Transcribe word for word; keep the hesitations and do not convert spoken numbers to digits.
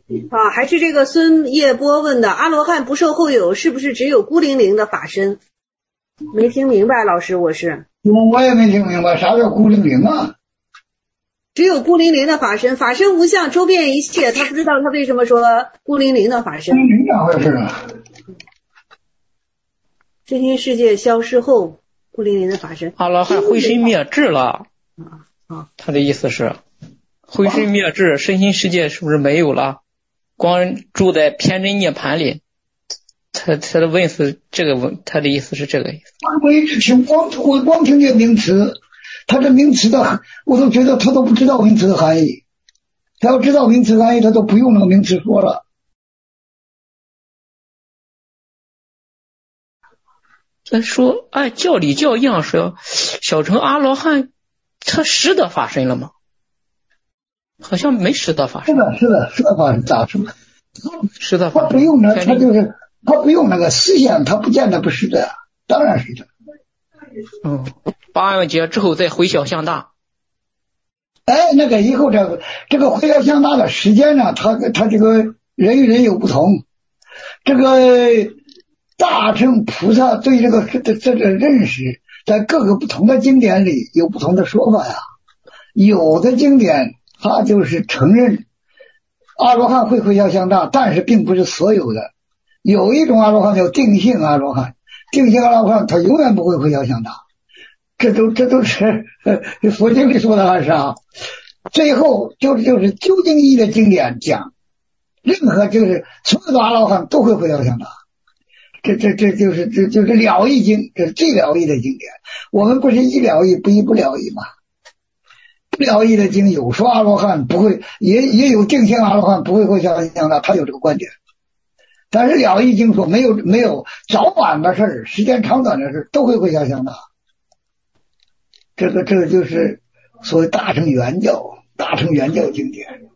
啊，还是这个孙叶波问的，阿罗汉不受后有，是不是只有孤零零的法身？没听明白，老师，我是我我也没听明白啥叫孤零零啊？ 只有孤零零的法身，法身无相，周遍一切，他不知道他为什么说孤零零的法身。 孤零零咋回事啊？ 真心世界消失后，孤零零的法身， 阿罗汉灰身灭智了。 啊啊， 他的意思是灰身灭智，身心世界是不是没有了？光住在偏真涅盘里。他他的问是这个问，他的意思是这个意思。 我一直听光我光听见名词，他这名词的我都觉得他都不知道名词的含义。他要知道名词含义，他都不用那个名词说了。 他说按教理教义上说，小乘阿罗汉他识得法身了吗？好像没识得法身。 是的，是的，是的法身咋说？ 识得法身。 他不用呢，他就是他不用那个思想，他不见得不是的，当然是的。 嗯，八万劫之后再回小向大。 哎，那个以后这个这个回小向大的时间呢，他他这个人与人有不同。这个大乘菩萨对这个这这个认识，在各个不同的经典里有不同的说法呀。有的经典他就是承认阿罗汉会回小向大，但是并不是所有的。有一种阿罗汉叫定性阿罗汉，定性阿罗汉他永远不会回小向大，这都这都是呃佛经里说的还是啊？最后就是就是究竟义的经典讲，任何就是所有的阿罗汉都会回小向大，这这这就是这就是了义经，这是最了义的经典。我们不是一了义不一不了义吗？不了义的经有说阿罗汉不会，也也有定性阿罗汉不会回小向大，他有这个观点。但是了义经说没有没有早晚的事儿，时间长短的事都会回小向大。这个这个就是所谓大乘圆教，大乘圆教经典。